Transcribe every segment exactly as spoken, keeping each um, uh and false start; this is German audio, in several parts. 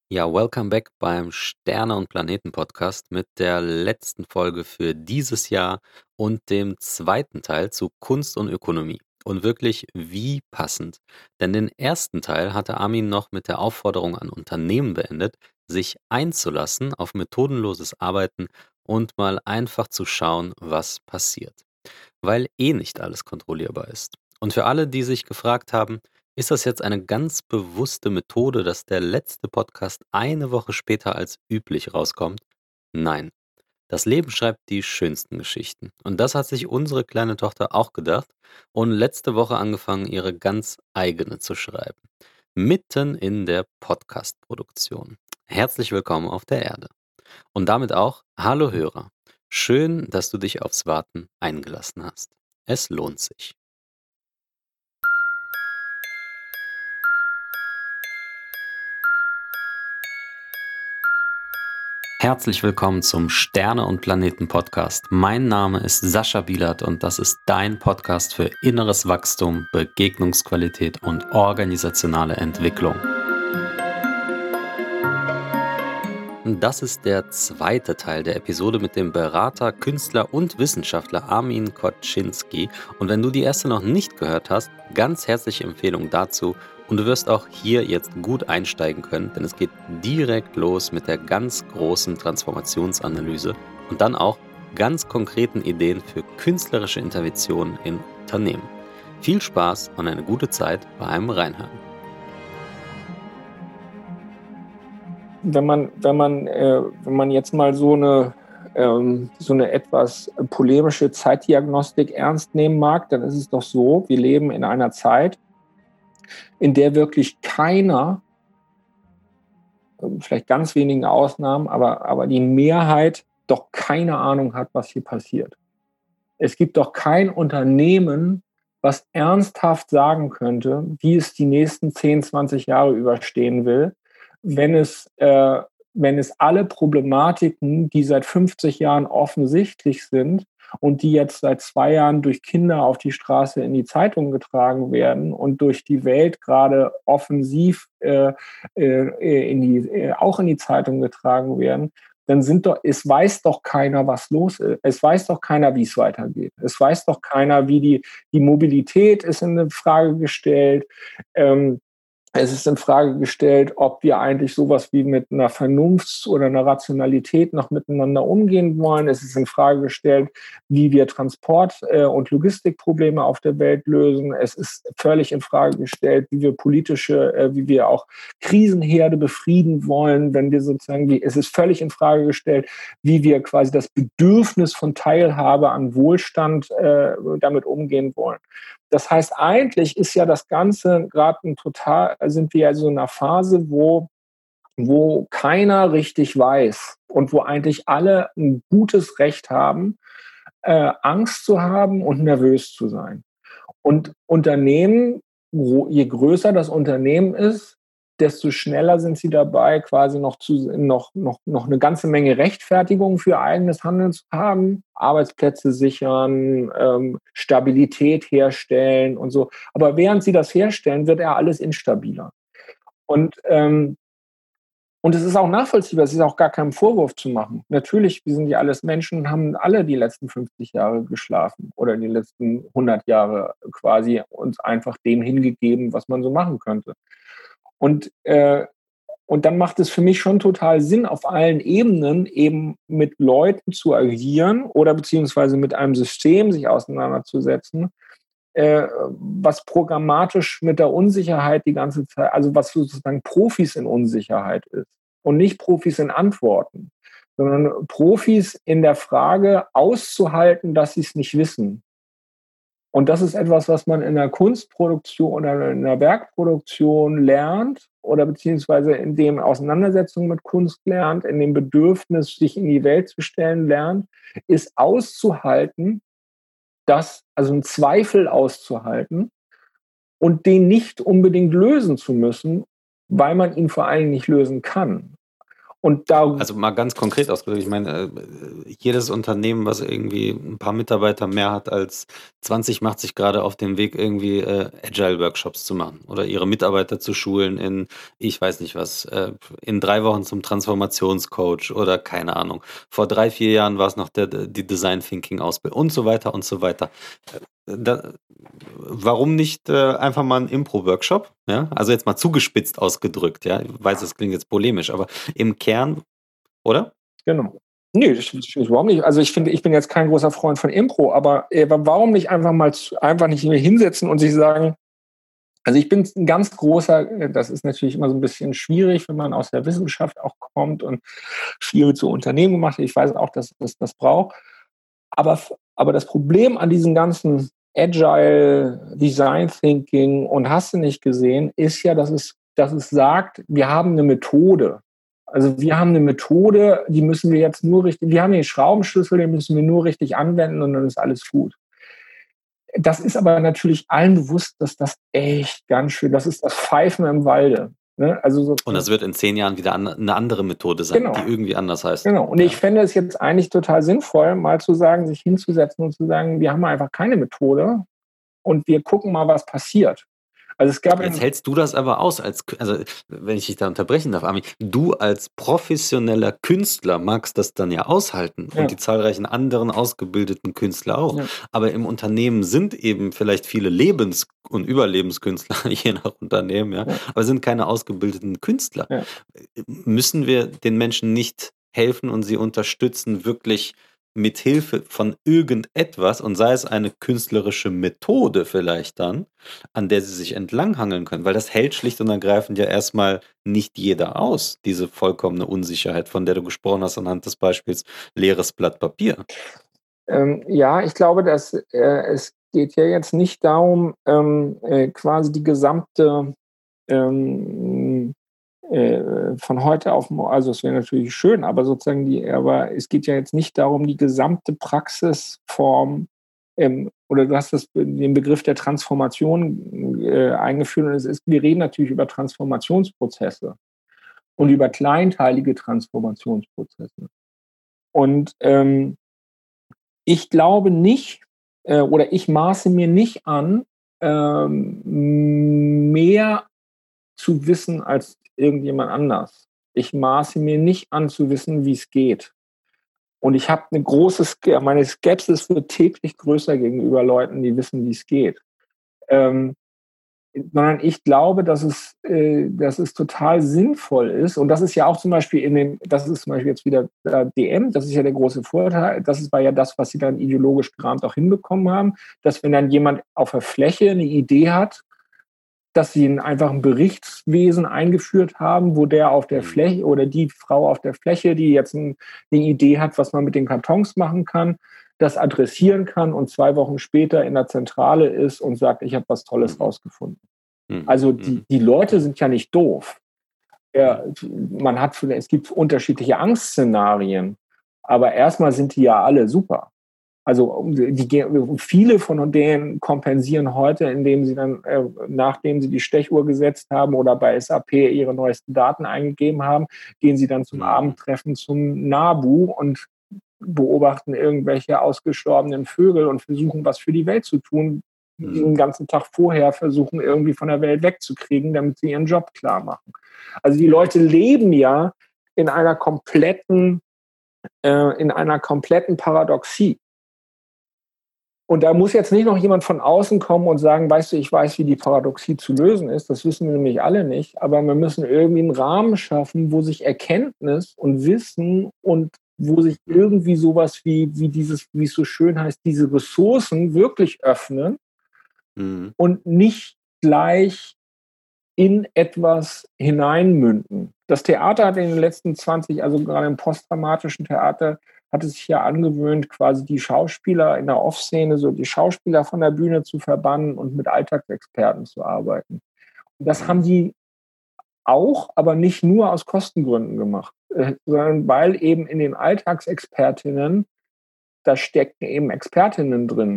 Ja, welcome back beim Sterne und Planeten Podcast mit der letzten Folge für dieses Jahr und dem zweiten Teil zu Kunst und Ökonomie. Und wirklich wie passend. Denn den ersten Teil hatte Armin noch mit der Aufforderung an Unternehmen beendet, sich einzulassen auf methodenloses Arbeiten und mal einfach zu schauen, was passiert. Weil eh nicht alles kontrollierbar ist. Und für alle, die sich gefragt haben, ist das jetzt eine ganz bewusste Methode, dass der letzte Podcast eine Woche später als üblich rauskommt? Nein. Das Leben schreibt die schönsten Geschichten. Und das hat sich unsere kleine Tochter auch gedacht und letzte Woche angefangen, ihre ganz eigene zu schreiben. Mitten in der Podcast-Produktion. Herzlich willkommen auf der Erde. Und damit auch Hallo Hörer. Schön, dass du dich aufs Warten eingelassen hast. Es lohnt sich. Herzlich willkommen zum Sterne und Planeten Podcast. Mein Name ist Sascha Bielert und das ist dein Podcast für inneres Wachstum, Begegnungsqualität und organisationale Entwicklung. Das ist der zweite Teil der Episode mit dem Berater, Künstler und Wissenschaftler Armin Koczynski. Und wenn du die erste noch nicht gehört hast, ganz herzliche Empfehlung dazu. Und du wirst auch hier jetzt gut einsteigen können, denn es geht direkt los mit der ganz großen Transformationsanalyse und dann auch ganz konkreten Ideen für künstlerische Interventionen in Unternehmen. Viel Spaß und eine gute Zeit beim Reinhören. Wenn man, wenn man, äh, wenn man jetzt mal so eine, ähm, so eine etwas polemische Zeitdiagnostik ernst nehmen mag, dann ist es doch so, wir leben in einer Zeit, in der wirklich keiner, vielleicht ganz wenigen Ausnahmen, aber, aber die Mehrheit doch keine Ahnung hat, was hier passiert. Es gibt doch kein Unternehmen, was ernsthaft sagen könnte, wie es die nächsten zehn, zwanzig Jahre überstehen will, wenn es, äh, wenn es alle Problematiken, die seit fünfzig Jahren offensichtlich sind und die jetzt seit zwei Jahren durch Kinder auf die Straße in die Zeitung getragen werden und durch die Welt gerade offensiv äh, äh, in die, äh, auch in die Zeitung getragen werden, dann sind doch, es weiß doch keiner, was los ist. Es weiß doch keiner, wie es weitergeht. Es weiß doch keiner, wie die, die Mobilität ist in Frage gestellt. Ähm, Es ist in Frage gestellt, ob wir eigentlich sowas wie mit einer Vernunft oder einer Rationalität noch miteinander umgehen wollen. Es ist in Frage gestellt, wie wir Transport- äh, und Logistikprobleme auf der Welt lösen. Es ist völlig in Frage gestellt, wie wir politische, äh, wie wir auch Krisenherde befrieden wollen, wenn wir sozusagen, wie, es ist völlig in Frage gestellt, wie wir quasi das Bedürfnis von Teilhabe an Wohlstand äh, damit umgehen wollen. Das heißt, eigentlich ist ja das Ganze gerade ein total, sind wir ja so in einer Phase, wo, wo keiner richtig weiß und wo eigentlich alle ein gutes Recht haben, äh, Angst zu haben und nervös zu sein. Und Unternehmen, je größer das Unternehmen ist, desto schneller sind sie dabei, quasi noch, zu, noch, noch, noch eine ganze Menge Rechtfertigung für eigenes Handeln zu haben, Arbeitsplätze sichern, ähm, Stabilität herstellen und so. Aber während sie das herstellen, wird ja alles instabiler. Und ähm, und es ist auch nachvollziehbar, es ist auch gar kein Vorwurf zu machen. Natürlich, wir sind ja alles Menschen und haben alle die letzten fünfzig Jahre geschlafen oder die letzten hundert Jahre quasi uns einfach dem hingegeben, was man so machen könnte. Und, äh, und dann macht es für mich schon total Sinn, auf allen Ebenen eben mit Leuten zu agieren oder beziehungsweise mit einem System sich auseinanderzusetzen, äh, was programmatisch mit der Unsicherheit die ganze Zeit, also was sozusagen Profis in Unsicherheit ist und nicht Profis in Antworten, sondern Profis in der Frage auszuhalten, dass sie es nicht wissen. Und das ist etwas, was man in der Kunstproduktion oder in der Werkproduktion lernt oder beziehungsweise in dem Auseinandersetzung mit Kunst lernt, in dem Bedürfnis, sich in die Welt zu stellen lernt, ist auszuhalten, das, also einen Zweifel auszuhalten und den nicht unbedingt lösen zu müssen, weil man ihn vor allem nicht lösen kann. Und da, Also mal ganz konkret ausgedrückt, ich meine, äh, jedes Unternehmen, was irgendwie ein paar Mitarbeiter mehr hat als zwanzig, macht sich gerade auf den Weg, irgendwie äh, Agile-Workshops zu machen oder ihre Mitarbeiter zu schulen in, ich weiß nicht was, äh, in drei Wochen zum Transformationscoach oder keine Ahnung. Vor drei, vier Jahren war es noch der, die Design Thinking Ausbildung und so weiter und so weiter. Da, warum nicht äh, einfach mal ein Impro-Workshop? Ja? Also jetzt mal zugespitzt ausgedrückt, ja. Ich weiß, das klingt jetzt polemisch, aber im Kern, oder? genau. Nee, das ist überhaupt nicht. Also ich finde, ich bin jetzt kein großer Freund von Impro, aber äh, warum nicht einfach mal zu, einfach nicht hinsetzen und sich sagen, also ich bin ein ganz großer, das ist natürlich immer so ein bisschen schwierig, wenn man aus der Wissenschaft auch kommt und viel zu Unternehmen macht. Ich weiß auch, dass das das braucht. Aber, aber das Problem an diesen ganzen Agile Design Thinking und hast du nicht gesehen, ist ja, dass es, dass es sagt, wir haben eine Methode. Also wir haben eine Methode, die müssen wir jetzt nur richtig, wir haben den Schraubenschlüssel, den müssen wir nur richtig anwenden und dann ist alles gut. Das ist aber natürlich allen bewusst, dass das echt ganz schön, das ist das Pfeifen im Walde. Ne? Also Und das wird in zehn Jahren wieder an, eine andere Methode sein, genau. die irgendwie anders heißt. Genau. Und ja. ich fände es jetzt eigentlich total sinnvoll, mal zu sagen, sich hinzusetzen und zu sagen, wir haben einfach keine Methode und wir gucken mal, was passiert. Also es gab Jetzt hältst du das aber aus, als, also wenn ich dich da unterbrechen darf, Armin, du als professioneller Künstler magst das dann ja aushalten Ja. und die zahlreichen anderen ausgebildeten Künstler auch. Ja. Aber im Unternehmen sind eben vielleicht viele Lebens- und Überlebenskünstler, je nach Unternehmen, ja, Ja. aber sind keine ausgebildeten Künstler. Ja. Müssen wir den Menschen nicht helfen und sie unterstützen, wirklich mit Hilfe von irgendetwas, und sei es eine künstlerische Methode vielleicht dann, an der sie sich entlanghangeln können, weil das hält schlicht und ergreifend ja erstmal nicht jeder aus, diese vollkommene Unsicherheit, von der du gesprochen hast anhand des Beispiels leeres Blatt Papier. Ähm, ja, ich glaube, dass äh, es geht ja jetzt nicht darum, ähm, äh, quasi die gesamte ähm, äh, von heute auf morgen, also es wäre natürlich schön, aber sozusagen die, aber es geht ja jetzt nicht darum, die gesamte Praxisform ähm, oder du hast das, den Begriff der Transformation äh, eingeführt und es ist, wir reden natürlich über Transformationsprozesse und über kleinteilige Transformationsprozesse. Und ähm, ich glaube nicht, äh, oder ich maße mir nicht an, ähm, mehr zu wissen als irgendjemand anders. Ich maße mir nicht an zu wissen, wie es geht. Und ich habe eine große, Ske- meine Skepsis wird täglich größer gegenüber Leuten, die wissen, wie es geht. Ähm, sondern ich glaube, dass es, äh, dass es total sinnvoll ist. Und das ist ja auch zum Beispiel in den, das ist zum Beispiel jetzt wieder äh, D M, das ist ja der große Vorteil. Das war ja das, was sie dann ideologisch gerahmt auch hinbekommen haben, dass wenn dann jemand auf der Fläche eine Idee hat, dass sie einen einfachen Berichtswesen eingeführt haben, wo der auf der Fläche oder die Frau auf der Fläche, die jetzt ein, eine Idee hat, was man mit den Kartons machen kann, das adressieren kann und zwei Wochen später in der Zentrale ist und sagt, ich habe was Tolles mhm. rausgefunden. Mhm. Also die, die Leute sind ja nicht doof. Ja, man hat, es gibt unterschiedliche Angstszenarien, aber erstmal sind die ja alle super. Also die, viele von denen kompensieren heute, indem sie dann, äh, nachdem sie die Stechuhr gesetzt haben oder bei S A P ihre neuesten Daten eingegeben haben, gehen sie dann zum mhm. Abendtreffen zum NABU und beobachten irgendwelche ausgestorbenen Vögel und versuchen, was für die Welt zu tun, mhm. die den ganzen Tag vorher versuchen, irgendwie von der Welt wegzukriegen, damit sie ihren Job klar machen. Also die Leute leben ja in einer kompletten, äh, in einer kompletten Paradoxie. Und da muss jetzt nicht noch jemand von außen kommen und sagen, weißt du, ich weiß, wie die Paradoxie zu lösen ist. Das wissen wir nämlich alle nicht. Aber wir müssen irgendwie einen Rahmen schaffen, wo sich Erkenntnis und Wissen und wo sich irgendwie sowas wie, wie dieses, wie es so schön heißt, diese Ressourcen wirklich öffnen mhm. und nicht gleich in etwas hineinmünden. Das Theater hat in den letzten zwanzig, also gerade im posttraumatischen Theater, hat es sich ja angewöhnt, quasi die Schauspieler in der Off-Szene, so die Schauspieler von der Bühne zu verbannen und mit Alltagsexperten zu arbeiten. Und das haben die auch, aber nicht nur aus Kostengründen gemacht, äh, sondern weil eben in den Alltagsexpertinnen, da stecken eben Expertinnen drin.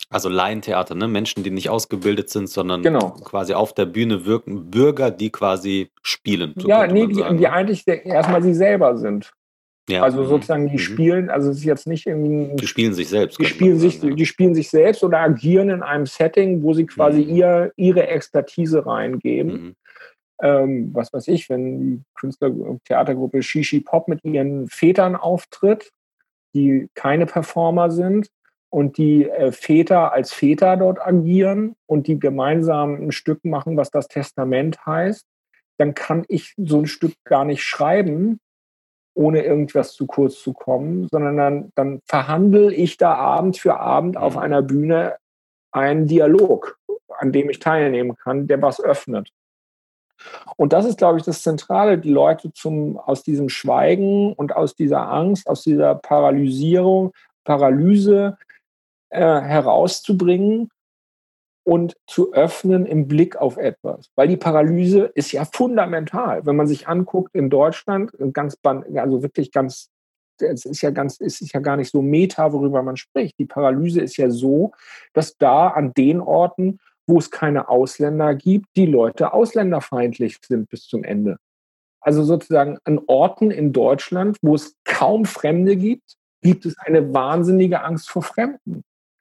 Also Laientheater, ne? Menschen, die nicht ausgebildet sind, sondern Genau. quasi auf der Bühne wirken, Bürger, die quasi spielen, so Ja, könnte nee, man die, sagen. die Ne? eigentlich erstmal sie selber sind. Ja. Also mhm. sozusagen, die Mhm. spielen, also es ist jetzt nicht irgendwie. ein Die spielen sich selbst, Die könnte spielen, man sich, sagen. Ja. die spielen sich selbst oder agieren in einem Setting, wo sie quasi Mhm. ihr, ihre Expertise reingeben. Mhm. Ähm, was weiß ich, wenn die Künstler- Theatergruppe Shishi Pop mit ihren Vätern auftritt, die keine Performer sind und die äh, Väter als Väter dort agieren und die gemeinsam ein Stück machen, was das Testament heißt, dann kann ich so ein Stück gar nicht schreiben, ohne irgendwas zu kurz zu kommen, sondern dann, dann verhandle ich da Abend für Abend auf Mhm. einer Bühne einen Dialog, an dem ich teilnehmen kann, der was öffnet. Und das ist, glaube ich, das Zentrale, die Leute zum, aus diesem Schweigen und aus dieser Angst, aus dieser Paralysierung, Paralyse äh, herauszubringen und zu öffnen im Blick auf etwas. Weil die Paralyse ist ja fundamental. Wenn man sich anguckt in Deutschland, ganz, also wirklich ganz, es ist ja ganz, es ist ja gar nicht so meta, worüber man spricht. Die Paralyse ist ja so, dass da an den Orten, wo es keine Ausländer gibt, die Leute ausländerfeindlich sind bis zum Ende. Also sozusagen an Orten in Deutschland, wo es kaum Fremde gibt, gibt es eine wahnsinnige Angst vor Fremden.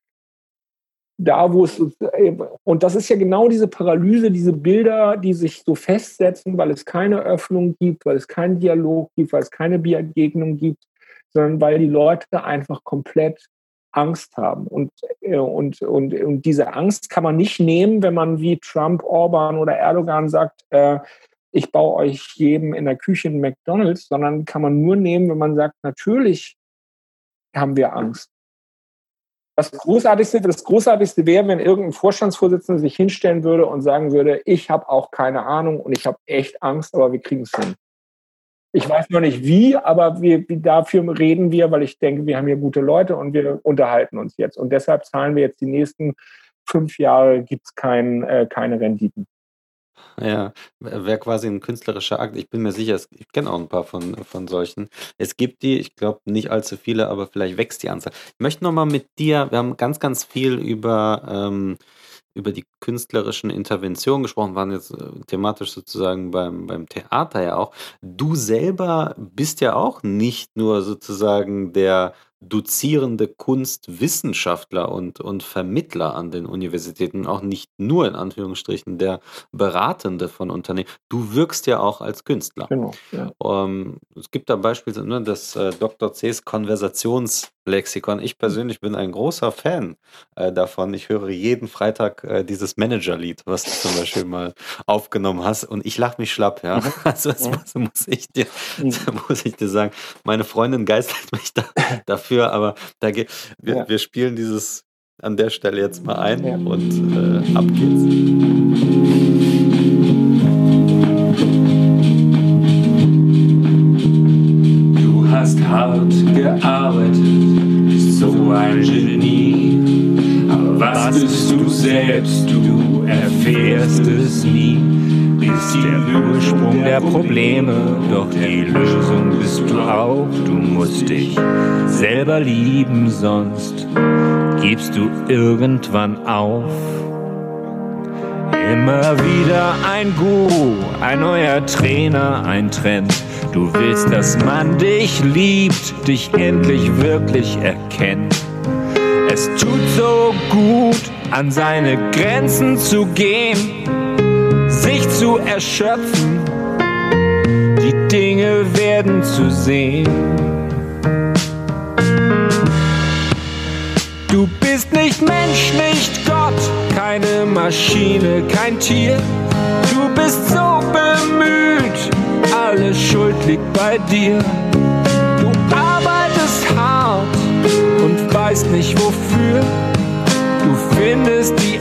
Da, wo es, und das ist ja genau diese Paralyse, diese Bilder, die sich so festsetzen, weil es keine Öffnung gibt, weil es keinen Dialog gibt, weil es keine Begegnung gibt, sondern weil die Leute einfach komplett Angst haben. Und, und, und, und diese Angst kann man nicht nehmen, wenn man wie Trump, Orban oder Erdogan sagt, äh, ich baue euch jedem in der Küche einen McDonald's, sondern kann man nur nehmen, wenn man sagt, natürlich haben wir Angst. Das Großartigste, das Großartigste wäre, wenn irgendein Vorstandsvorsitzender sich hinstellen würde und sagen würde, ich habe auch keine Ahnung und ich habe echt Angst, aber wir kriegen es hin. Ich weiß noch nicht wie, aber wir, dafür reden wir, weil ich denke, wir haben hier gute Leute und wir unterhalten uns jetzt. Und deshalb zahlen wir jetzt die nächsten fünf Jahre, gibt es kein, äh, keine Renditen. Ja, wäre quasi ein künstlerischer Akt. Ich bin mir sicher, es, ich kenne auch ein paar von, von solchen. Es gibt die, ich glaube nicht allzu viele, aber vielleicht wächst die Anzahl. Ich möchte nochmal mit dir, wir haben ganz, ganz viel über, ähm, über die künstlerischen Interventionen gesprochen, waren jetzt äh, thematisch sozusagen beim, beim Theater ja auch. Du selber bist ja auch nicht nur sozusagen der dozierende Kunstwissenschaftler und, und Vermittler an den Universitäten, auch nicht nur in Anführungsstrichen der Beratende von Unternehmen. Du wirkst ja auch als Künstler. Genau. Ja. Ähm, es gibt da beispielsweise ne, das äh, Doktor C's Konversationslexikon. Ich persönlich bin ein großer Fan äh, davon. Ich höre jeden Freitag äh, dieses Managerlied, was du zum Beispiel mal aufgenommen hast, und ich lache mich schlapp. Ja, Mhm. also das Mhm. muss ich dir, Mhm. muss ich dir sagen. Meine Freundin geistert mich da, dafür, aber da ge wir, Ja. wir spielen dieses an der Stelle jetzt mal ein Ja. und äh, ab geht's. Du hast hart gearbeitet, bist so ein Genie. Aber was bist du selbst? Du erfährst es nie. Bist der Ursprung der Probleme, doch die Lösung bist du auch. Du musst dich selber lieben, sonst gibst du irgendwann auf. Immer wieder ein Guru, ein neuer Trainer, ein Trend. Du willst, dass man dich liebt, dich endlich wirklich erkennt. Es tut so gut, an seine Grenzen zu gehen, sich zu erschöpfen, die Dinge werden zu sehen. Du bist nicht Mensch, nicht Gott, keine Maschine, kein Tier. Du bist so bemüht, alle Schuld liegt bei dir. Du arbeitest hart und weißt nicht wofür. Du findest die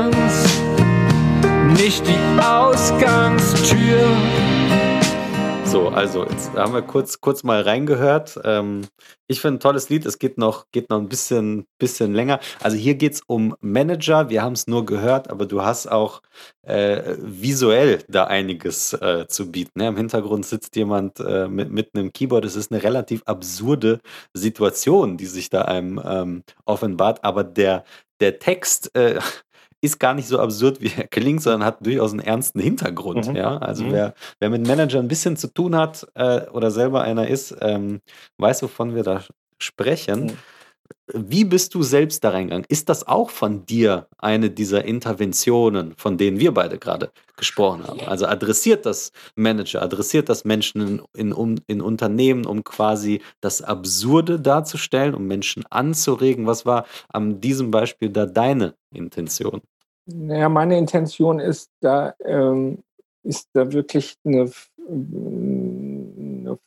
Eingangs-, nicht die Ausgangstür. So, also jetzt haben wir kurz, kurz mal reingehört. Ähm, ich finde ein tolles Lied. Es geht noch, geht noch ein bisschen, bisschen länger. Also hier geht es um Manager. Wir haben es nur gehört, aber du hast auch äh, visuell da einiges äh, zu bieten. Ne? Im Hintergrund sitzt jemand äh, mit, mit einem Keyboard. Es ist eine relativ absurde Situation, die sich da einem ähm, offenbart. Aber der, der Text äh, ist gar nicht so absurd, wie er klingt, sondern hat durchaus einen ernsten Hintergrund. Mhm. Ja? Also Mhm. wer, wer mit Managern ein bisschen zu tun hat äh, oder selber einer ist, ähm, weiß, wovon wir da sprechen. Mhm. Wie bist du selbst da reingegangen? Ist das auch von dir eine dieser Interventionen, von denen wir beide gerade gesprochen haben? Also adressiert das Manager, adressiert das Menschen in, in, um, in Unternehmen, um quasi das Absurde darzustellen, um Menschen anzuregen? Was war an diesem Beispiel da deine Intention? Naja, meine Intention ist da, ähm, ist da wirklich eine, eine,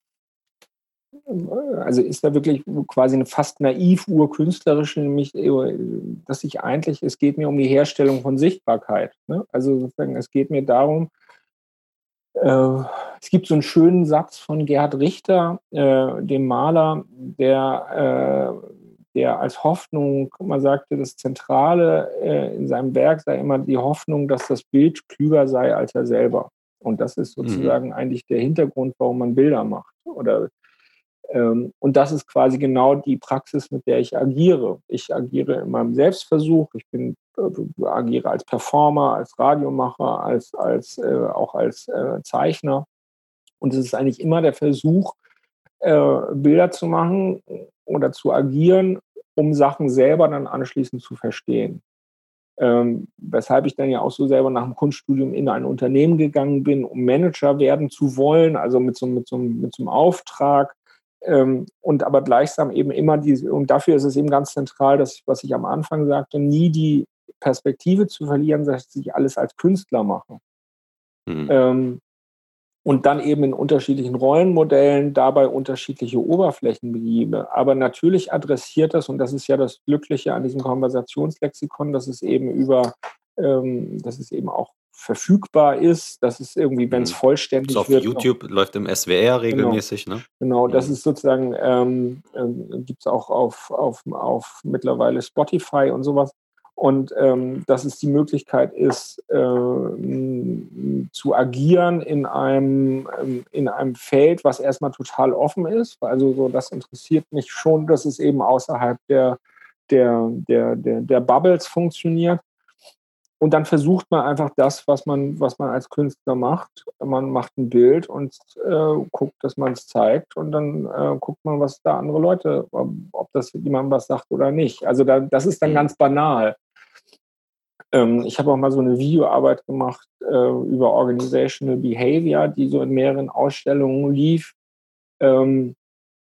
also ist da wirklich quasi eine fast naiv urkünstlerische, nämlich, dass ich eigentlich, es geht mir um die Herstellung von Sichtbarkeit. Ne? Also sozusagen, es geht mir darum, äh, es gibt so einen schönen Satz von Gerhard Richter, äh, dem Maler, der äh, der als Hoffnung, man sagte, das Zentrale äh, in seinem Werk sei immer die Hoffnung, dass das Bild klüger sei als er selber. Und das ist sozusagen mhm. eigentlich der Hintergrund, warum man Bilder macht. Oder, ähm, und das ist quasi genau die Praxis, mit der ich agiere. Ich agiere in meinem Selbstversuch, ich bin, äh, agiere als Performer, als Radiomacher, als, als, äh, auch als äh, Zeichner. Und es ist eigentlich immer der Versuch, äh, Bilder zu machen oder zu agieren, um Sachen selber dann anschließend zu verstehen. Ähm, weshalb ich dann ja auch so selber nach dem Kunststudium in ein Unternehmen gegangen bin, um Manager werden zu wollen, also mit so, mit so, mit so einem Auftrag. Ähm, und aber gleichsam eben immer diese, und dafür ist es eben ganz zentral, dass, was ich am Anfang sagte, nie die Perspektive zu verlieren, dass ich alles als Künstler mache. Mhm. Ähm, Und dann eben in unterschiedlichen Rollenmodellen dabei unterschiedliche Oberflächen bediene. Aber natürlich adressiert das, und das ist ja das Glückliche an diesem Konversationslexikon, dass es eben über, ähm, dass es eben auch verfügbar ist, dass es irgendwie, wenn es mhm. vollständig so auf wird. YouTube noch, läuft im S W R regelmäßig, genau, ne? Genau, mhm. das ist sozusagen, ähm, äh, gibt es auch auf, auf, auf mittlerweile Spotify und sowas. Und ähm, dass es die Möglichkeit ist, äh, zu agieren in einem, in einem Feld, was erstmal total offen ist. Also so, das interessiert mich schon, dass es eben außerhalb der, der, der, der, der Bubbles funktioniert. Und dann versucht man einfach das, was man, was man als Künstler macht. Man macht ein Bild und äh, guckt, dass man es zeigt. Und dann äh, guckt man, was da andere Leute, ob, ob das jemand was sagt oder nicht. Also da, das ist dann mhm. ganz banal. Ich habe auch mal so eine Videoarbeit gemacht äh, über Organizational Behavior, die so in mehreren Ausstellungen lief. Ähm,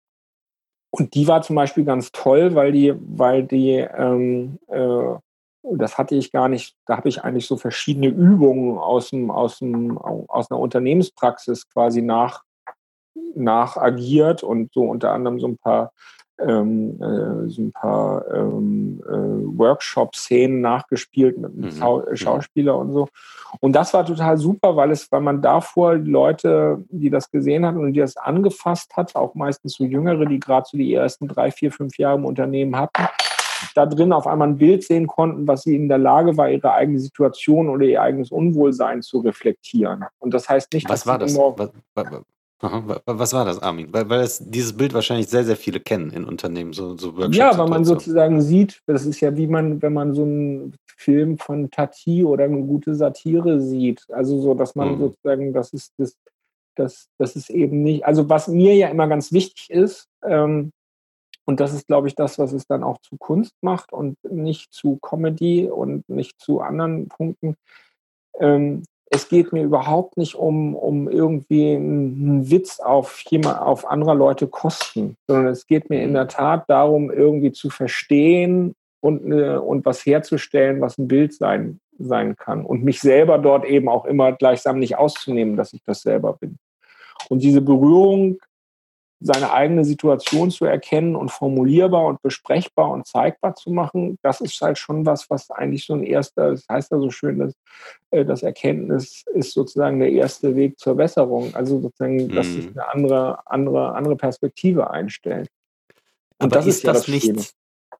und die war zum Beispiel ganz toll, weil die, weil die, ähm, äh, das hatte ich gar nicht, da habe ich eigentlich so verschiedene Übungen aus, dem, aus, dem, aus einer Unternehmenspraxis quasi nach, nach agiert und so unter anderem so ein paar Ähm, äh, so ein paar ähm, äh, Workshop-Szenen nachgespielt mit einem mhm. Schauspieler und so. Und das war total super, weil es, weil man davor die Leute, die das gesehen hatten und die das angefasst hat, auch meistens so Jüngere, die gerade so die ersten drei, vier, fünf Jahre im Unternehmen hatten, da drin auf einmal ein Bild sehen konnten, was sie in der Lage war, ihre eigene Situation oder ihr eigenes Unwohlsein zu reflektieren. Und das heißt nicht, was dass war das? Was, was, Aha, was war das, Armin? Weil, weil es, dieses Bild wahrscheinlich sehr, sehr viele kennen in Unternehmen, so, so Workshops. Ja, weil man sozusagen sieht, das ist ja wie man, wenn man so einen Film von Tati oder eine gute Satire sieht. Also so, dass man mhm. sozusagen, das ist das, das, das ist eben nicht, also was mir ja immer ganz wichtig ist, ähm, und das ist, glaube ich, das, was es dann auch zu Kunst macht und nicht zu Comedy und nicht zu anderen Punkten. Ähm, Es geht mir überhaupt nicht um, um irgendwie einen Witz auf, jemand, auf anderer Leute Kosten, sondern es geht mir in der Tat darum, irgendwie zu verstehen und, eine, und was herzustellen, was ein Bild sein, sein kann. Und mich selber dort eben auch immer gleichsam nicht auszunehmen, dass ich das selber bin. Und diese Berührung seine eigene Situation zu erkennen und formulierbar und besprechbar und zeigbar zu machen, das ist halt schon was, was eigentlich so ein erster, das heißt ja so schön, dass äh, das Erkenntnis ist sozusagen der erste Weg zur Besserung. Also sozusagen, dass sich Mhm. eine andere, andere, andere Perspektive einstellt. Und Aber das ist ist ja das das Schöne. nicht,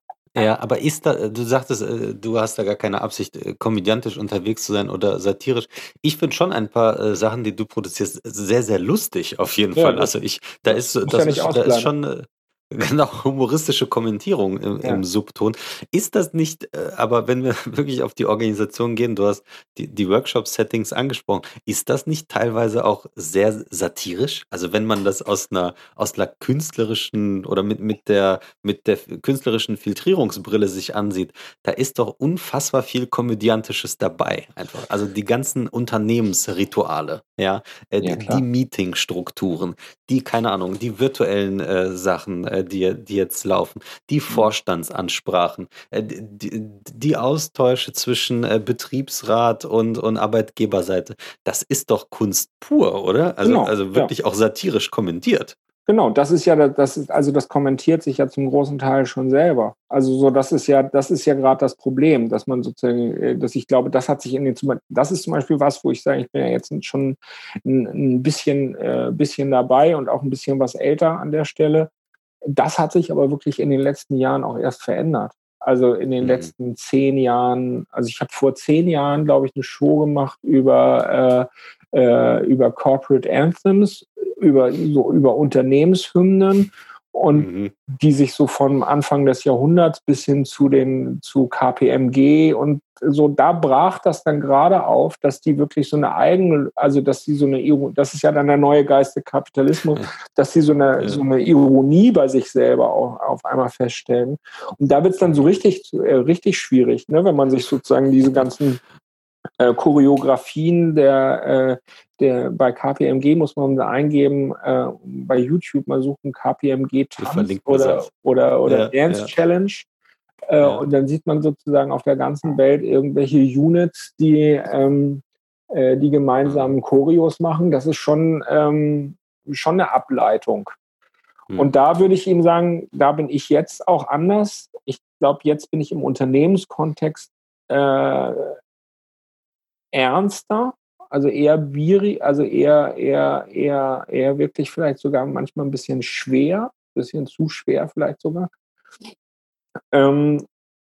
ja, aber ist da, du sagtest, äh, du hast da gar keine Absicht, äh, komödiantisch unterwegs zu sein oder satirisch. Ich finde schon ein paar äh, Sachen, die du produzierst, sehr, sehr lustig auf jeden Ja, Fall. das, Also ich, da das ist, so- muss ja das nicht ist, da ist ausbleiben. schon äh, genau humoristische Kommentierung im, im Ja. Subton. Ist das nicht, äh, aber wenn wir wirklich auf die Organisation gehen, du hast die, die Workshop-Settings angesprochen, ist das nicht teilweise auch sehr satirisch? Also wenn man das aus einer, aus einer künstlerischen oder mit, mit der mit der künstlerischen Filtrierungsbrille sich ansieht, da ist doch unfassbar viel Komödiantisches dabei. Einfach. Also die ganzen Unternehmensrituale, ja, äh, Ja, die, die klar. Meetingstrukturen, die, keine Ahnung, die virtuellen äh, Sachen, äh, die, die jetzt laufen, die Vorstandsansprachen, äh, die, die Austausche zwischen äh, Betriebsrat und, und Arbeitgeberseite. Das ist doch Kunst pur, oder? Also, Genau, also ja. wirklich auch satirisch kommentiert. Genau, das ist ja, da- das ist, also das kommentiert sich ja zum großen Teil schon selber. Also so, das ist ja, das ist ja gerade das Problem, dass man sozusagen, äh, dass ich glaube, das hat sich in den, zum Beispiel- das ist zum Beispiel was, wo ich sage, ich bin ja jetzt schon ein, ein bisschen, äh, bisschen dabei und auch ein bisschen was älter an der Stelle. Das hat sich aber wirklich in den letzten Jahren auch erst verändert. Also in den Mhm. letzten zehn Jahren, also ich habe vor zehn Jahren, glaube ich, eine Show gemacht über, äh, äh, über Corporate Anthems, über, so, über Unternehmenshymnen und Mhm. die sich so vom Anfang des Jahrhunderts bis hin zu den zu K P M G und so, da brach das dann gerade auf, dass die wirklich so eine eigene, also dass die so eine, das ist ja dann der neue Geist des Kapitalismus, dass sie so eine, Ja. so eine Ironie bei sich selber auch auf einmal feststellen. Und da wird es dann so richtig, äh, richtig schwierig, ne, wenn man sich sozusagen diese ganzen äh, Choreografien der, äh, der bei K P M G muss man da eingeben, äh, bei YouTube mal suchen, K P M G Wir Tanz verlinken oder, das. oder, oder Ja, Dance ja. Challenge. Äh, Ja. Und dann sieht man sozusagen auf der ganzen Welt irgendwelche Units, die ähm, äh, die gemeinsamen Choreos machen. Das ist schon, ähm, schon eine Ableitung. Hm. Und da würde ich Ihnen sagen, da bin ich jetzt auch anders. Ich glaube, jetzt bin ich im Unternehmenskontext äh, ernster, also eher bierig, also eher, eher, eher, eher wirklich vielleicht sogar manchmal ein bisschen schwer, ein bisschen zu schwer vielleicht sogar. Ähm,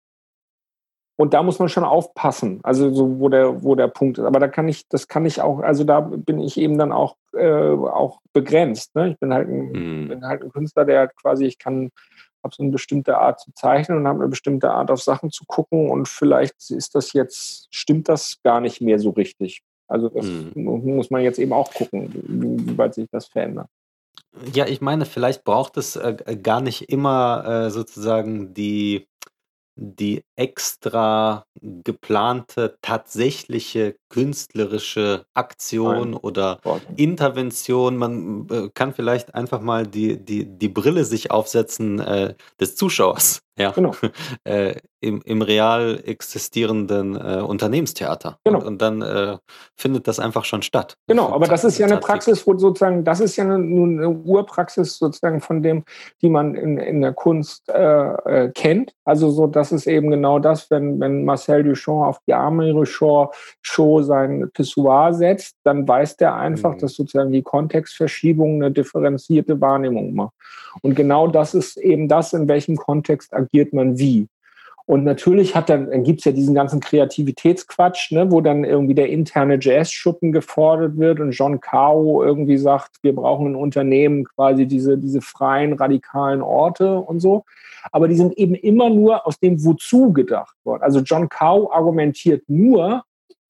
und da muss man schon aufpassen, also so, wo der, wo der Punkt ist. Aber da kann ich, das kann ich auch, also da bin ich eben dann auch, äh, auch begrenzt. Ne? Ich bin halt, ein, Hm. bin halt ein Künstler, der halt quasi, ich kann, habe so eine bestimmte Art zu zeichnen und habe eine bestimmte Art auf Sachen zu gucken und vielleicht ist das jetzt, stimmt das gar nicht mehr so richtig. Also das Hm. muss man jetzt eben auch gucken, wie, wie weit sich das verändert. Ja, ich meine, vielleicht braucht es äh, gar nicht immer äh, sozusagen die, die extra geplante, tatsächliche künstlerische Aktion Nein. oder Gott. Intervention. Man äh, kann vielleicht einfach mal die, die, die Brille sich aufsetzen äh, des Zuschauers, ja, Genau. äh, im, im real existierenden äh, Unternehmenstheater. Genau. Und, und dann äh, findet das einfach schon statt. Genau, aber das ist ja eine Tagtäglich. Praxis, wo sozusagen, das ist ja eine, eine Urpraxis sozusagen von dem, die man in, in der Kunst äh, äh, kennt. Also so, das ist eben genau das, wenn, wenn Marcel Duchamp auf die Arme-Show sein Pissoir setzt, dann weiß der einfach, Mhm. dass sozusagen die Kontextverschiebung eine differenzierte Wahrnehmung macht. Und genau das ist eben das, in welchem Kontext agiert man wie. Und natürlich hat dann, dann gibt es ja diesen ganzen Kreativitätsquatsch, ne, wo dann irgendwie der interne Jazz-Schuppen gefordert wird und John Caro irgendwie sagt, wir brauchen ein Unternehmen, quasi diese, diese freien, radikalen Orte und so. Aber die sind eben immer nur aus dem Wozu gedacht worden. Also John Caro argumentiert nur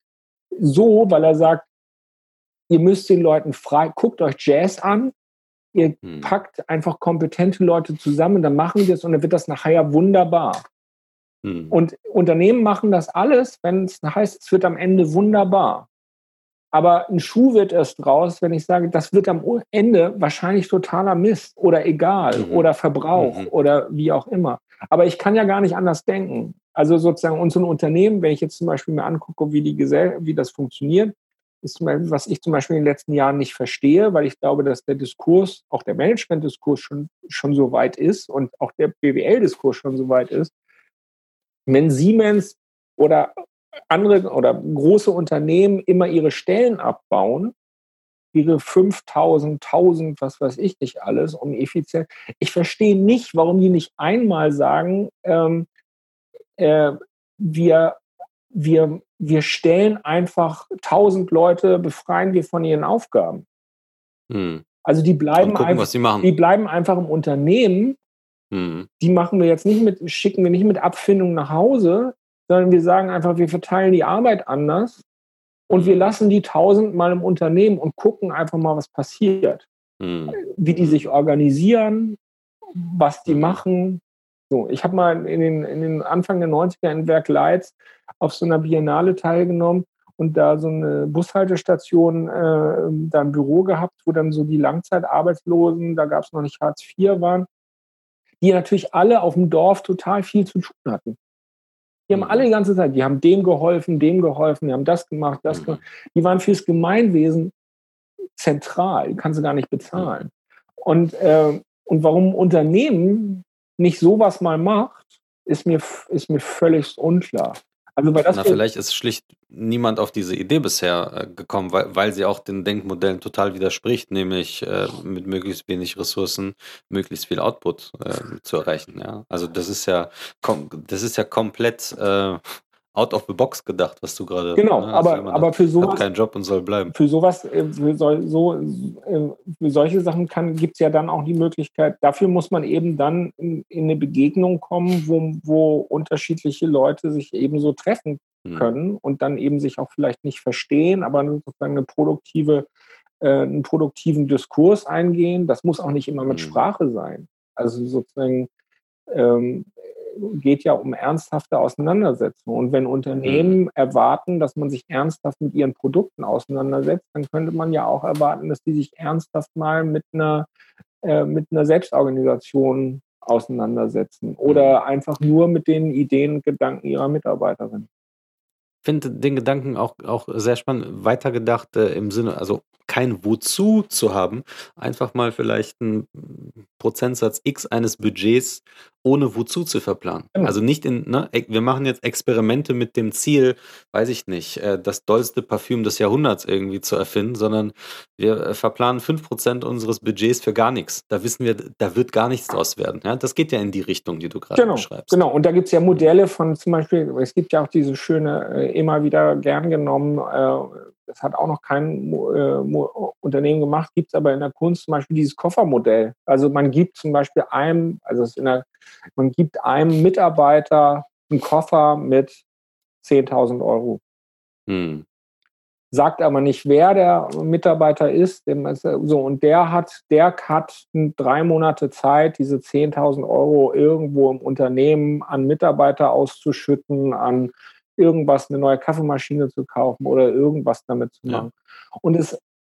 so, weil er sagt, ihr müsst den Leuten frei, guckt euch Jazz an, ihr Hm. packt einfach kompetente Leute zusammen, dann machen wir es und dann wird das nachher wunderbar. Hm. Und Unternehmen machen das alles, wenn es heißt, es wird am Ende wunderbar. Aber ein Schuh wird erst raus, wenn ich sage, das wird am Ende wahrscheinlich totaler Mist oder egal Mhm. oder Verbrauch Mhm. oder wie auch immer. Aber ich kann ja gar nicht anders denken. Also sozusagen, und so ein Unternehmen, wenn ich jetzt zum Beispiel mir angucke, wie die Gesell- wie das funktioniert, ist, was ich zum Beispiel in den letzten Jahren nicht verstehe, weil ich glaube, dass der Diskurs, auch der Management-Diskurs schon, schon so weit ist und auch der B W L-Diskurs schon so weit ist. Wenn Siemens oder andere oder große Unternehmen immer ihre Stellen abbauen, ihre fünftausend, tausend, was weiß ich nicht alles, um effizient. Ich verstehe nicht, warum die nicht einmal sagen, ähm, äh, wir, wir, wir stellen einfach tausend Leute, befreien wir von ihren Aufgaben. Hm. Also die bleiben, gucken, einfach, was sie machen. die bleiben einfach im Unternehmen. Hm. Die machen wir jetzt nicht mit, schicken wir nicht mit Abfindung nach Hause, sondern wir sagen einfach, wir verteilen die Arbeit anders und hm. wir lassen die tausend mal im Unternehmen und gucken einfach mal, was passiert. Hm. Wie die sich organisieren, was die hm. machen. So, ich habe mal in den, in den Anfang der neunziger in Werk Leitz auf so einer Biennale teilgenommen und da so eine Bushaltestation, äh, da ein Büro gehabt, wo dann so die Langzeitarbeitslosen, da gab es noch nicht Hartz vier waren, die natürlich alle auf dem Dorf total viel zu tun hatten. Die haben alle die ganze Zeit, die haben dem geholfen, dem geholfen, die haben das gemacht, das gemacht. Die waren fürs Gemeinwesen zentral, die kannst du gar nicht bezahlen. Und, äh, und warum Unternehmen nicht sowas mal macht, ist mir, ist mir völlig unklar. Also, weil das Na, vielleicht ist schlicht niemand auf diese Idee bisher äh, gekommen, weil, weil sie auch den Denkmodellen total widerspricht, nämlich äh, mit möglichst wenig Ressourcen möglichst viel Output äh, zu erreichen. Ja? Also das ist ja kom das ist ja komplett äh, out of the box gedacht, was du gerade. Genau, ne? Also aber, jemand aber hat, für hat sowas, keinen Job und soll bleiben. für sowas, äh, für, so, so, äh, für solche Sachen gibt es ja dann auch die Möglichkeit, dafür muss man eben dann in, in eine Begegnung kommen, wo, wo unterschiedliche Leute sich eben so treffen können hm. und dann eben sich auch vielleicht nicht verstehen, aber sozusagen eine produktive, äh, einen produktiven Diskurs eingehen. Das muss auch nicht immer mit hm. Sprache sein. Also sozusagen ähm, geht ja um ernsthafte Auseinandersetzungen. Und wenn Unternehmen hm. erwarten, dass man sich ernsthaft mit ihren Produkten auseinandersetzt, dann könnte man ja auch erwarten, dass die sich ernsthaft mal mit einer, äh, mit einer Selbstorganisation auseinandersetzen oder hm. einfach nur mit den Ideen und Gedanken ihrer Mitarbeiterin. Ich finde den Gedanken auch, auch sehr spannend, weitergedacht äh, im Sinne, also kein Wozu zu haben, einfach mal vielleicht einen Prozentsatz X eines Budgets ohne Wozu zu verplanen. Genau. Also nicht in, ne, wir machen jetzt Experimente mit dem Ziel, weiß ich nicht, äh, das dollste Parfüm des Jahrhunderts irgendwie zu erfinden, sondern wir äh, verplanen fünf Prozent unseres Budgets für gar nichts. Da wissen wir, da wird gar nichts draus werden. Ja? Das geht ja in die Richtung, die du gerade genau, beschreibst. Genau, und da gibt es ja Modelle von zum Beispiel, es gibt ja auch diese schöne, äh, immer wieder gern genommen, äh, das hat auch noch kein äh, Unternehmen gemacht, gibt es aber in der Kunst zum Beispiel dieses Koffermodell. Also man gibt zum Beispiel einem, also in der, man gibt einem Mitarbeiter einen Koffer mit zehntausend Euro. Hm. Sagt aber nicht, wer der Mitarbeiter ist. So, und der hat, der hat drei Monate Zeit, diese zehntausend Euro irgendwo im Unternehmen an Mitarbeiter auszuschütten, an irgendwas, eine neue Kaffeemaschine zu kaufen oder irgendwas damit zu machen. Ja. Und es,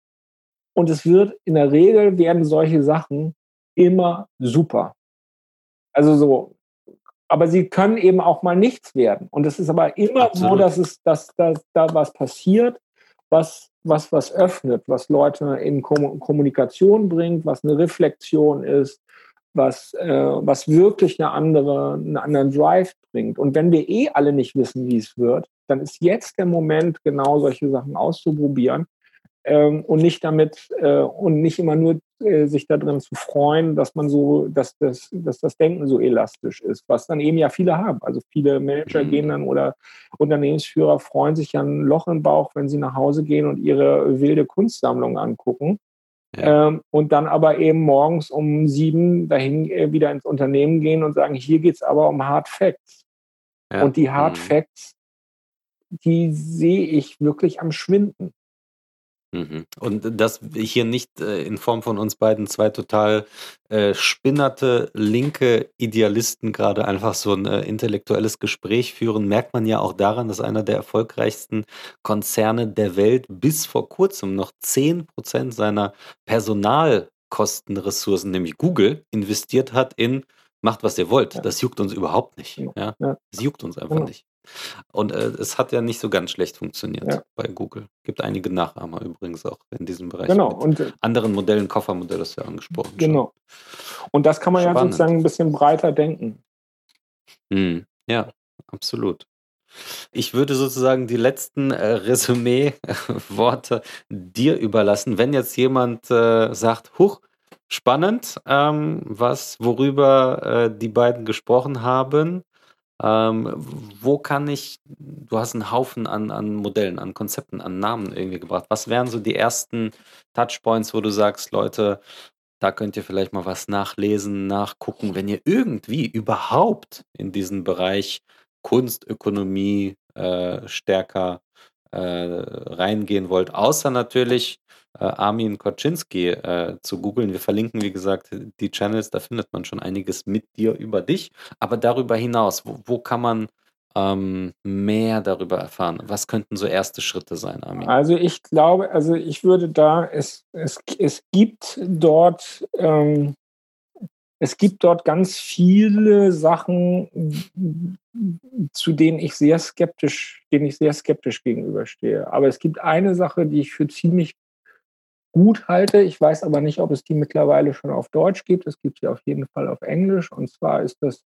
und es wird, in der Regel werden solche Sachen immer super. Also so, aber sie können eben auch mal nichts werden. Und es ist aber immer Absolut. so, dass es, dass, dass da was passiert, was, was, was öffnet, was Leute in Kommunikation bringt, was eine Reflexion ist, was, äh, was wirklich eine andere, einen anderen Drive bringt. Und wenn wir eh alle nicht wissen, wie es wird, dann ist jetzt der Moment, genau solche Sachen auszuprobieren ähm, und nicht damit äh, und nicht immer nur äh, sich darin zu freuen, dass man so, dass das, dass das Denken so elastisch ist, was dann eben ja viele haben. Also viele Manager mhm. gehen dann oder Unternehmensführer freuen sich ja ein Loch im Bauch, wenn sie nach Hause gehen und ihre wilde Kunstsammlung angucken. Ja. Ähm, und dann aber eben morgens um sieben dahin äh, wieder ins Unternehmen gehen und sagen, hier geht es aber um Hard Facts. Ja. Und die Hard mhm. Facts, die sehe ich wirklich am Schwinden. Mhm. Und dass hier nicht äh, in Form von uns beiden zwei total äh, spinnerte linke Idealisten gerade einfach so ein äh, intellektuelles Gespräch führen, merkt man ja auch daran, dass einer der erfolgreichsten Konzerne der Welt bis vor kurzem noch zehn Prozent seiner Personalkostenressourcen, nämlich Google, investiert hat in macht, was ihr wollt. Ja. Das juckt uns überhaupt nicht. Ja? Ja. Das juckt uns einfach genau. nicht. Und äh, es hat ja nicht so ganz schlecht funktioniert Ja. bei Google. Gibt einige Nachahmer übrigens auch in diesem Bereich Genau. mit Und äh, anderen Modellen, Koffermodell hast du ja angesprochen schon. genau. Und das kann man ja Spannend. sozusagen ein bisschen breiter denken. Hm, ja, absolut. Ich würde sozusagen die letzten äh, Resümee-Worte dir überlassen. Wenn jetzt jemand äh, sagt, huch, spannend, ähm, was, worüber äh, die beiden gesprochen haben, ähm, wo kann ich, du hast einen Haufen an, an Modellen, an Konzepten, an Namen irgendwie gebracht. Was wären so die ersten Touchpoints, wo du sagst, Leute, da könnt ihr vielleicht mal was nachlesen, nachgucken, wenn ihr irgendwie überhaupt in diesen Bereich Kunst, Ökonomie äh, stärker äh, reingehen wollt. Außer natürlich äh, Armin Koczynski äh, zu googeln. Wir verlinken, wie gesagt, die Channels, da findet man schon einiges mit dir über dich. Aber darüber hinaus, wo, wo kann man ähm, mehr darüber erfahren? Was könnten so erste Schritte sein, Armin? Also ich glaube, also ich würde da, es, es, es gibt dort, ähm, es gibt dort ganz viele Sachen, zu denen ich sehr skeptisch, denen ich sehr skeptisch gegenüberstehe. Aber es gibt eine Sache, die ich für ziemlich gut halte. Ich weiß aber nicht, ob es die mittlerweile schon auf Deutsch gibt. Es gibt sie auf jeden Fall auf Englisch. Und zwar ist das,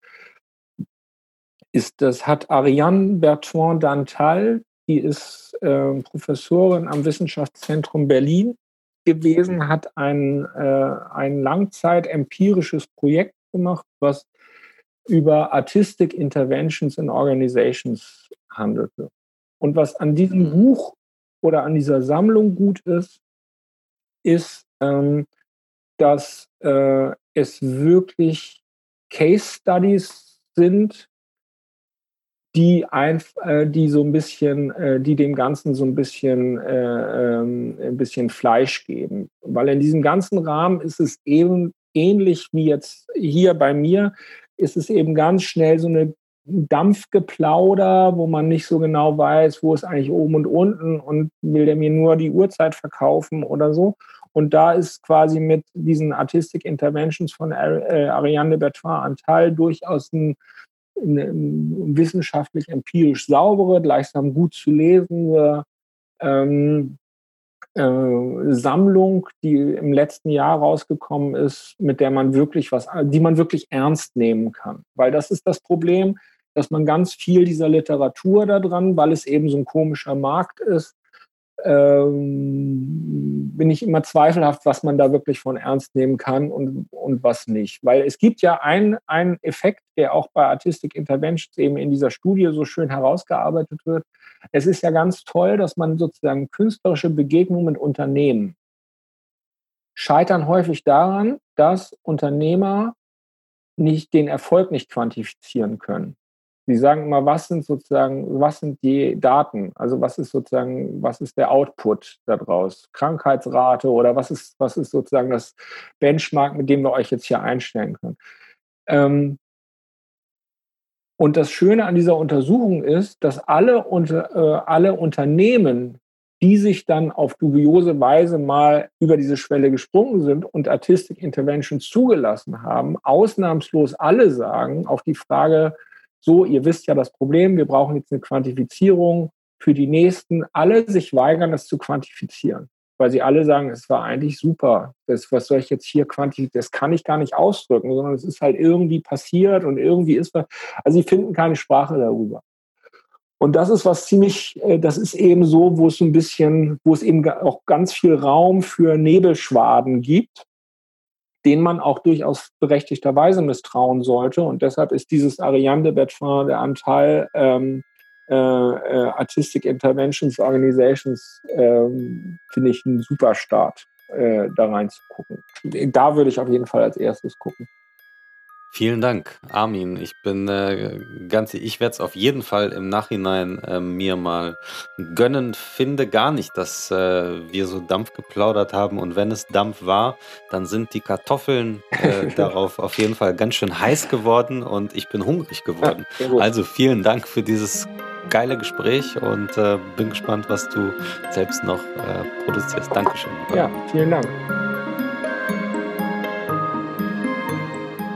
ist das hat Ariane Bertrand-Dantal, die ist äh, Professorin am Wissenschaftszentrum Berlin gewesen, hat ein, äh, ein langzeit-empirisches Projekt gemacht, was über Artistic Interventions in Organizations handelte. Und was an diesem Buch oder an dieser Sammlung gut ist, ist, ähm, dass äh, es wirklich Case Studies sind, die, ein, äh, die so ein bisschen, äh, die dem Ganzen so ein bisschen, äh, ähm, ein bisschen Fleisch geben. Weil in diesem ganzen Rahmen ist es eben ähnlich wie jetzt hier bei mir, ist es eben ganz schnell so eine Dampfgeplauder, wo man nicht so genau weiß, wo ist eigentlich oben und unten und will der mir nur die Uhrzeit verkaufen oder so. Und da ist quasi mit diesen Artistic Interventions von Ariane de Bertrand-Dantal durchaus ein eine wissenschaftlich empirisch saubere, gleichsam gut zu lesende ähm, äh, Sammlung, die im letzten Jahr rausgekommen ist, mit der man wirklich was, die man wirklich ernst nehmen kann. Weil das ist das Problem, dass man ganz viel dieser Literatur da dran, weil es eben so ein komischer Markt ist, ähm, bin ich immer zweifelhaft, was man da wirklich von ernst nehmen kann und, und was nicht. Weil es gibt ja einen Effekt, der auch bei Artistic Interventions eben in dieser Studie so schön herausgearbeitet wird. Es ist ja ganz toll, dass man sozusagen künstlerische Begegnungen mit Unternehmen scheitern häufig daran, dass Unternehmer nicht den Erfolg nicht quantifizieren können. Sie sagen immer, was sind sozusagen, was sind die Daten? Also was ist sozusagen, was ist der Output daraus? Krankheitsrate oder was ist, was ist sozusagen das Benchmark, mit dem wir euch jetzt hier einstellen können? Ähm, und das Schöne an dieser Untersuchung ist, dass alle, unter, äh, alle Unternehmen, die sich dann auf dubiose Weise mal über diese Schwelle gesprungen sind und Artistic Interventions zugelassen haben, ausnahmslos alle sagen auf die Frage, so, ihr wisst ja das Problem, wir brauchen jetzt eine Quantifizierung für die nächsten, alle sich weigern, das zu quantifizieren, weil sie alle sagen, es war eigentlich super, das, was soll ich jetzt hier quantifizieren, das kann ich gar nicht ausdrücken, sondern es ist halt irgendwie passiert und irgendwie ist was, also sie finden keine Sprache darüber. Und das ist was ziemlich, das ist eben so, wo es so ein bisschen, wo es eben auch ganz viel Raum für Nebelschwaden gibt, denen man auch durchaus berechtigterweise misstrauen sollte. Und deshalb ist dieses Ariane de Bertrand-Dantal ähm, äh, äh, Artistic Interventions Organizations, ähm, finde ich, ein super Start, äh, da reinzugucken. Da würde ich auf jeden Fall als erstes gucken. Vielen Dank, Armin. Ich bin äh, ganz, ich werde es auf jeden Fall im Nachhinein äh, mir mal gönnen. Finde gar nicht, dass äh, wir so Dampf geplaudert haben. Und wenn es Dampf war, dann sind die Kartoffeln äh, darauf auf jeden Fall ganz schön heiß geworden und ich bin hungrig geworden. Ja, also vielen Dank für dieses geile Gespräch und äh, bin gespannt, was du selbst noch äh, produzierst. Dankeschön. Ja, vielen Dank.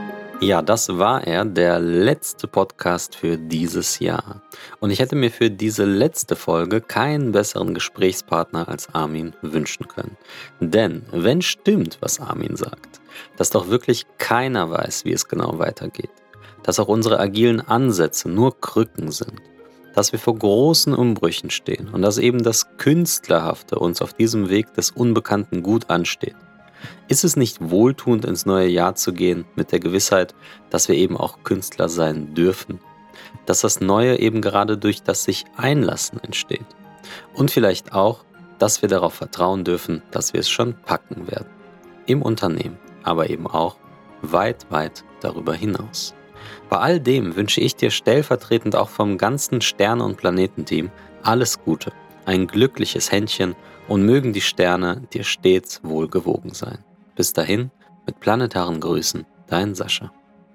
Ja, das war er, der letzte Podcast für dieses Jahr. Und ich hätte mir für diese letzte Folge keinen besseren Gesprächspartner als Armin wünschen können. Denn wenn stimmt, was Armin sagt, dass doch wirklich keiner weiß, wie es genau weitergeht, dass auch unsere agilen Ansätze nur Krücken sind, dass wir vor großen Umbrüchen stehen und dass eben das Künstlerhafte uns auf diesem Weg des Unbekannten gut ansteht, ist es nicht wohltuend, ins neue Jahr zu gehen mit der Gewissheit, dass wir eben auch Künstler sein dürfen, dass das Neue eben gerade durch das sich einlassen entsteht und vielleicht auch, dass wir darauf vertrauen dürfen, dass wir es schon packen werden, im Unternehmen, aber eben auch weit, weit darüber hinaus. Bei all dem wünsche ich dir stellvertretend auch vom ganzen Sterne- und Planetenteam alles Gute, ein glückliches Händchen und mögen die Sterne dir stets wohlgewogen sein. Bis dahin, mit planetaren Grüßen, dein Sascha.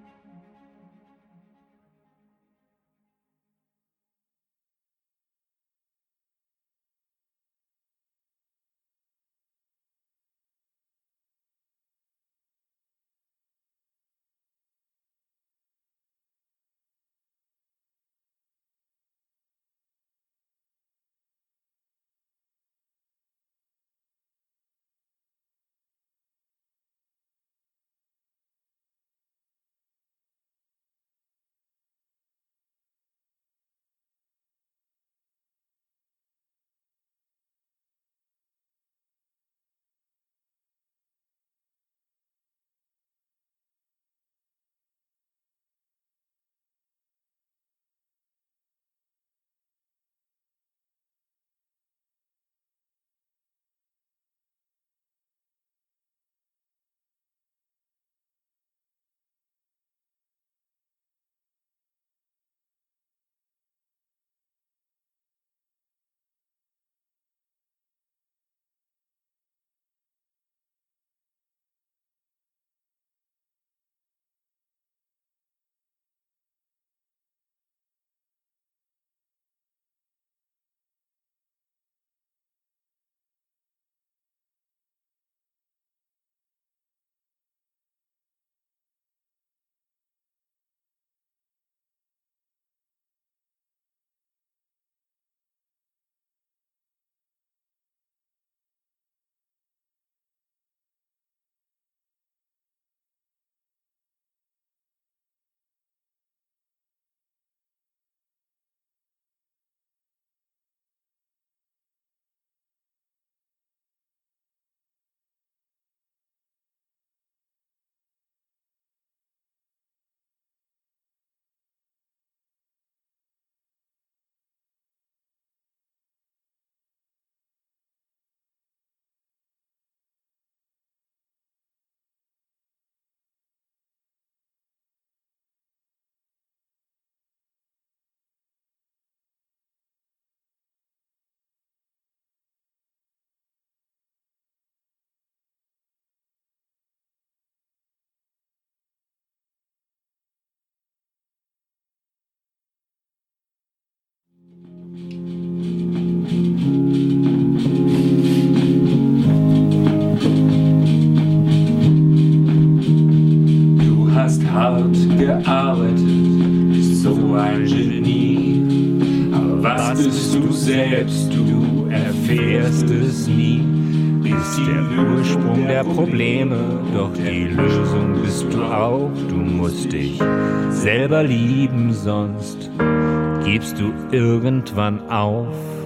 hart gearbeitet, bist so ein Genie. Aber was bist du selbst, du erfährst es nie. Bist der Ursprung der Probleme, doch die Lösung bist du auch. Du musst dich selber lieben, sonst gibst du irgendwann auf.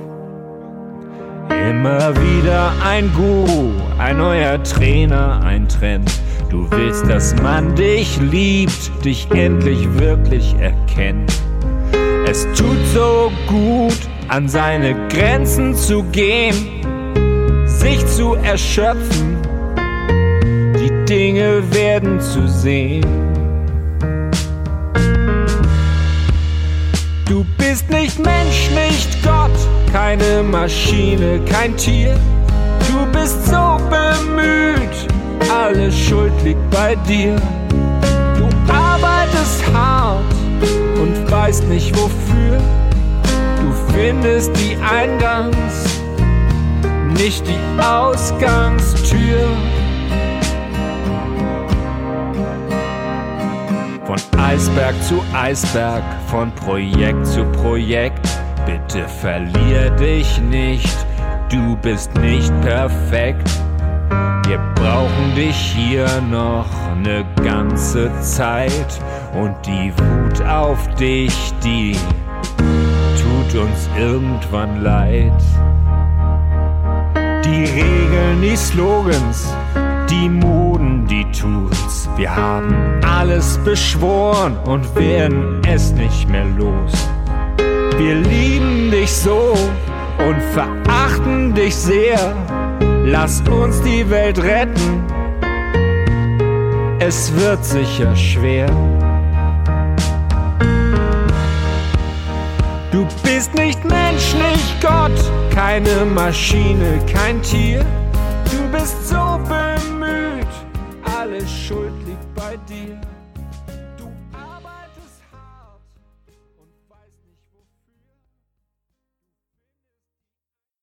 Immer wieder ein Guru, ein neuer Trainer, ein Trend. Du willst, dass man dich liebt, dich endlich wirklich erkennt. Es tut so gut, an seine Grenzen zu gehen, sich zu erschöpfen, die Dinge werden zu sehen. Du bist nicht Mensch, nicht Gott, keine Maschine, kein Tier. Du bist so bemüht, alle Schuld liegt bei dir. Du arbeitest hart und weißt nicht wofür. Du findest die Eingangs-, nicht die Ausgangstür. Eisberg zu Eisberg, von Projekt zu Projekt. Bitte verlier dich nicht, du bist nicht perfekt. Wir brauchen dich hier noch ne ganze Zeit. Und die Wut auf dich, die tut uns irgendwann leid. Die Regeln, die Slogans, die Moden, die Tools. Wir haben alles beschworen und werden es nicht mehr los. Wir lieben dich so und verachten dich sehr. Lass uns die Welt retten, es wird sicher schwer. Du bist nicht Mensch, nicht Gott, keine Maschine, kein Tier. Du bist so bemüht, alle Schuld liegt bei dir.